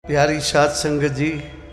प्यारी साध संगत जी,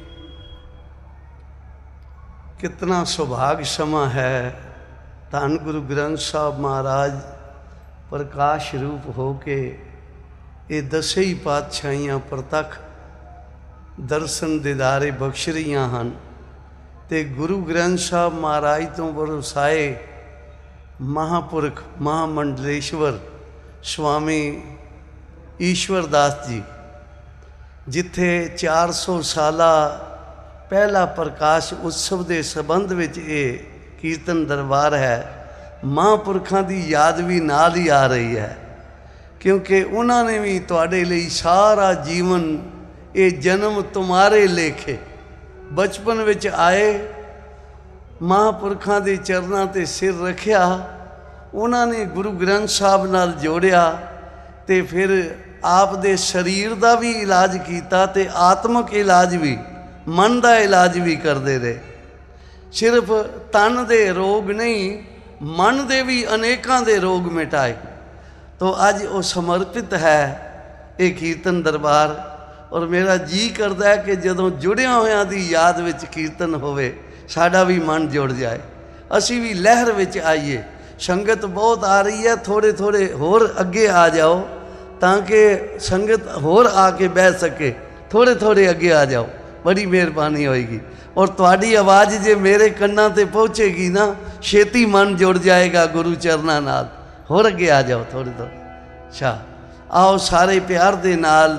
कितना सौभाग्य समा है। धन गुरु ग्रंथ साहब महाराज प्रकाश रूप हो के ये दसे ही पातशाहियां प्रतख दर्शन दीदारे बख्श रहीआं हन ते गुरु ग्रंथ साहब महाराज तो वरसाए महापुरख महामंडलेश्वर स्वामी ईश्वर दास जी, जिथे 400 साला पहला प्रकाश उत्सव के संबंध में ये कीर्तन दरबार है। महापुरखों की याद भी नाल ही आ रही है, क्योंकि उन्होंने भी तुहाडे लई सारा जीवन ये जन्म तुम्हारे लेखे बचपन विच आए, महापुरखों के चरणों ते सिर रखिया, उन्होंने गुरु ग्रंथ साहब नाल जोड़िया ते फिर आप दे शरीर का भी इलाज किया ते आत्मक इलाज भी, मन का इलाज भी करते रहे। सिर्फ तन दे रोग नहीं, मन दे भी अनेकों दे रोग मिटाए। तो अज वो समर्पित है ये कीर्तन दरबार, और मेरा जी करता है कि जदों जुड़िया होया दी याद विच कीर्तन होवे साडा भी मन जुड़ जाए, असी भी लहर विच आइए। संगत बहुत आ रही है, थोड़े थोड़े होर अगे आ जाओ ताकि संगत होर आके बह सके। थोड़े थोड़े अगे आ जाओ, बड़ी मेहरबानी होएगी। और तुहाडी आवाज़ जे मेरे कन्नां ते पहुँचेगी ना, छेती मन जुड़ जाएगा गुरु चरना नाल। होर अगे आ जाओ थोड़े थोड़े। अच्छा आओ सारे प्यार दे नाल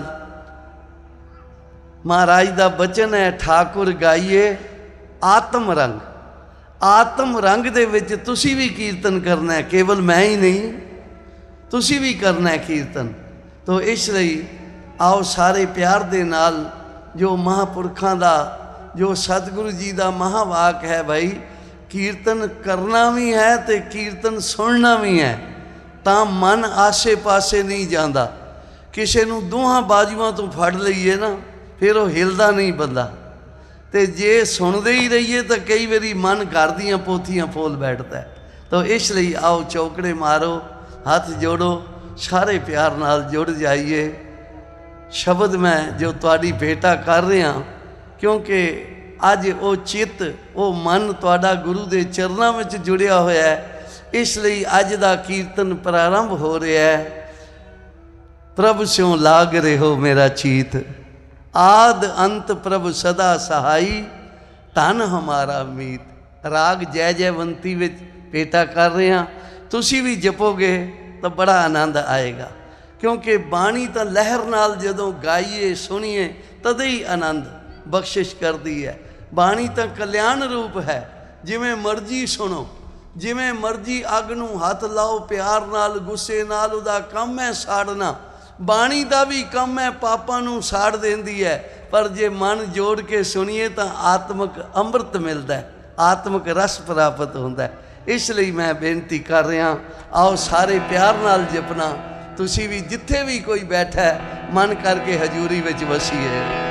महाराज दा बचन है, ठाकुर गाइए आत्म रंग। आत्म रंग दे विच तुसी भी कीर्तन करना है, केवल मैं ही नहीं, तुसी भी करना है कीर्तन। तो इसलिए आओ सारे प्यार दे नाल जो महापुरखों का जो सतगुरु जी का महावाक है, भाई कीर्तन करना भी है तो कीर्तन सुनना भी है, तो मन आसे पासे नहीं जाता। किसी नूं दोहां बाजुआं तो फड़ लईए ना, फिर वो हिलदा नहीं बंदा, तो जे सुनते ही रहिए तो कई बारी मन घर दियां पोथियां फोल बैठता है। तो इसलिए आओ चौकड़े मारो, हाथ जोड़ो, सारे प्यार नाल जुड़ जाइए। शब्द मैं जो तुहाडी भेटा कर रहा, क्योंकि अज वो चित्त वो मन तुहाडा गुरु के चरणों में जुड़िया होया है, इसलिए अज दा कीर्तन प्रारंभ हो रहा है। प्रभु स्यों लाग रहो मेरा चीत, आद अंत प्रभु सदा सहाई, धन हमारा मीत। राग जय जयवंती विच भेटा कर रहे हैं, तुसी भी जपोगे तो बड़ा आनंद आएगा, क्योंकि बाणी तो लहर नाल जदों गाइए सुनिए तदे ही आनंद बख्शिश करती है। बाणी तो कल्याण रूप है, जिमें मर्जी सुनो, जिमें मर्जी अग नूं हथ लाओ प्यार नाल, गुस्से नाल उहदा काम है साड़ना। बाणी का भी काम है पापां नूं साड़ देंदी है, पर जे मन जोड़ के सुनिए तो आत्मक अमृत मिलता है, आत्मक रस प्राप्त होता है। इसलिए मैं बेनती कर रहा, आओ सारे प्यार नाल जपना। तुसी भी जिथे भी कोई बैठा है मन करके हजूरी विच वसीए।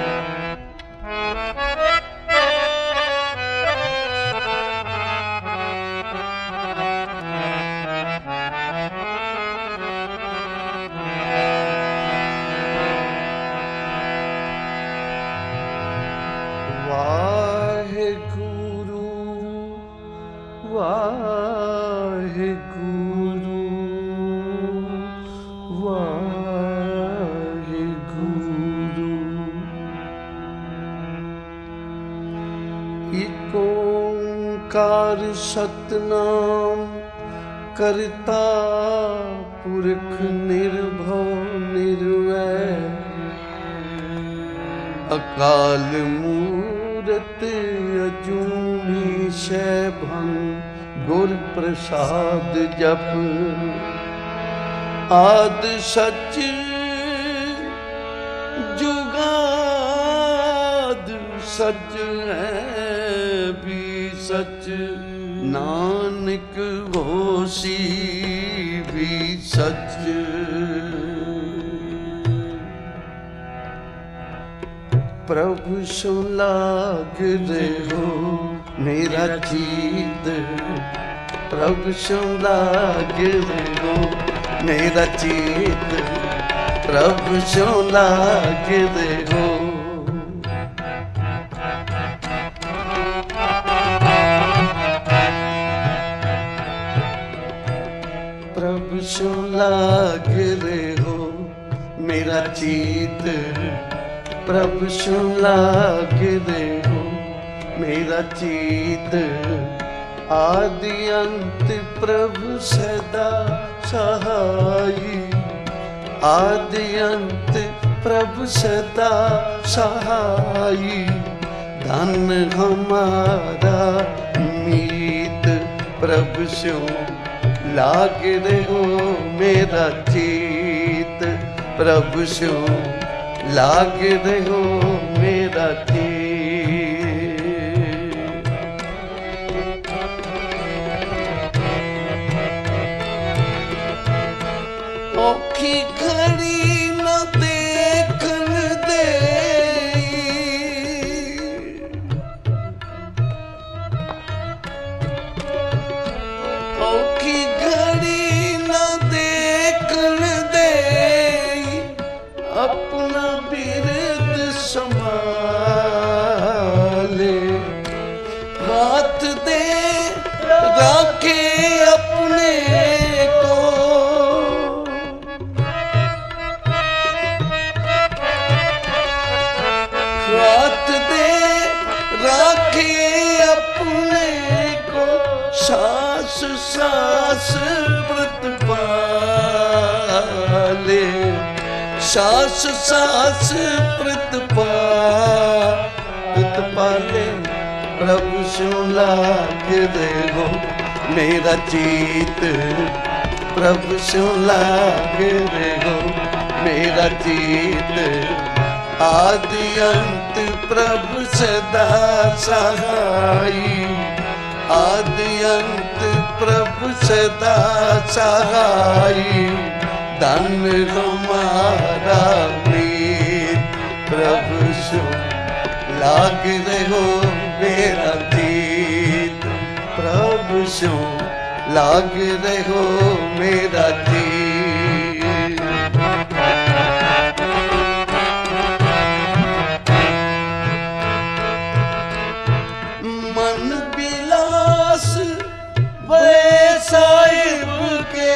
कार सतनाम करता पुरख निर्भव निर्वैर, अकाल मूरत अजूनी सैभंग गुर प्रसाद जप। आद सच जुगाद सच है भी सच, नानक होसी भी सच। प्रभु सो लाग रहो मेरा चीत, प्रभु सो लाग रहो मेरा चीत, प्रभु सो लाग रहो चीत प्रभु सो लागदे हो मेरा चीत। आदि अंत प्रभु सदा सहाई, आदि अंत प्रभु सदा सहाई। धन हमारा मीत प्रभु सो लाग रहो मेरा चीत प्रभु सो लाग रहो मेरा चीत। औखी घड़ी न देखन दे, औखी घड़ी न देखन दे, अपना बिरद संभाले। हाथ दे राखे अपने को, हाथ दे राखे अपने को। सांस सांस व्रत पाले, सांस सांस व्रत पाले। प्रभु सो लाग रहो मेरा चीत प्रभु सो लाग रहो मेरा चीत। आदि अंत प्रभु सदा सहाई, आदि अंत प्रभु सदा सहाई। धन हमारा मीत प्रभु सो लाग रहो मेरा चीत प्रभु सो लाग रहो मेरा चीत। मन बिलास वे साहिब के,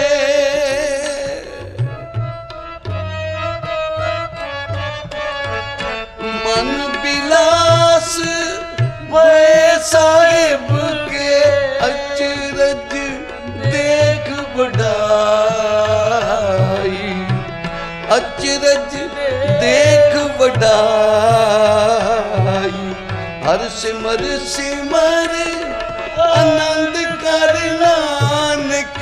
मन बिलास वे साहिब के। अचरज देख बढ़ाई, अचरज देख बढ़ाई। हर सिमर सिमर आनंद कर नानक,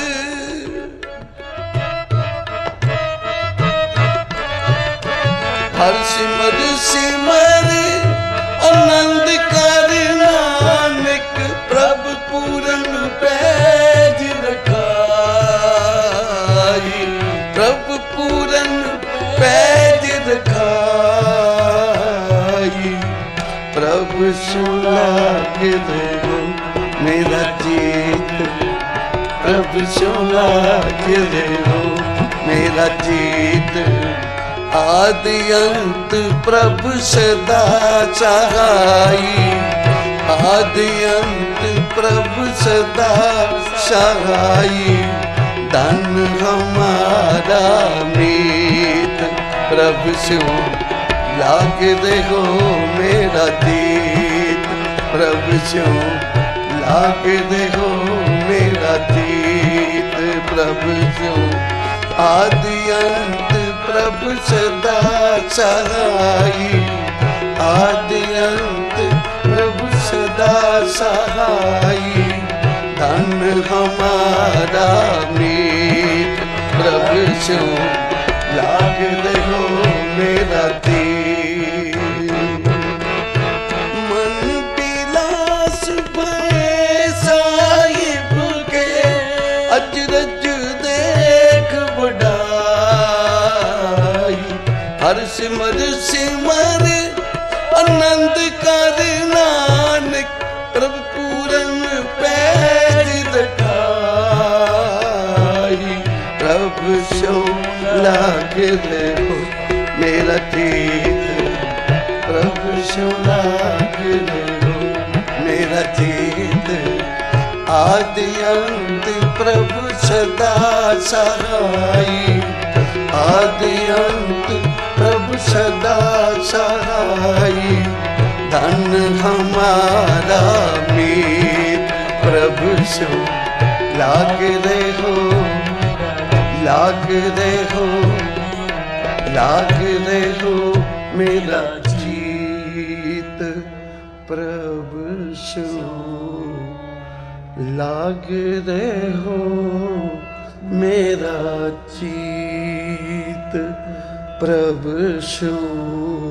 हर सिमर सिमर आनंद कर नानक। प्रभु पूरन पैज रखाई, प्रभु पूरन पैज रखाई। प्रभु सो लाग रहो मेरा चीत प्रभु सो लाग रहो मेरा चीत। आदि अंत प्रभु सदा सहाई, आदि अंत प्रभु सदा सहाई। धन हमारा मीत प्रभु सो लाग रहो मेरा चीत प्रभु सो लाग रहो मेरा चीत प्रभु सो। आदि अंत प्रभु सदा सहाई, आदि अंत प्रभु सदा सहाई। धन हमारा मीत प्रभु सो लाग रहो मेरा चीत। मन बिलास भय साहिब के, अचरज देख बढ़ाई। हर सिमर सिमर आनंद कर नानक। प्रभु पूरन पैज रखाई। प्रभु सो लाग रहो मेरा चीत प्रभु सो लाग रहो मेरा चीत। आदि अंत प्रभु सदा सहाई, आदि अंत प्रभु सदा सहाई। धन हमारा मीत प्रभु सो लाग रहो, लाग रहो, लाग रहो मेरा जीत प्रभु सो लाग रहो मेरा जीत प्रभु सो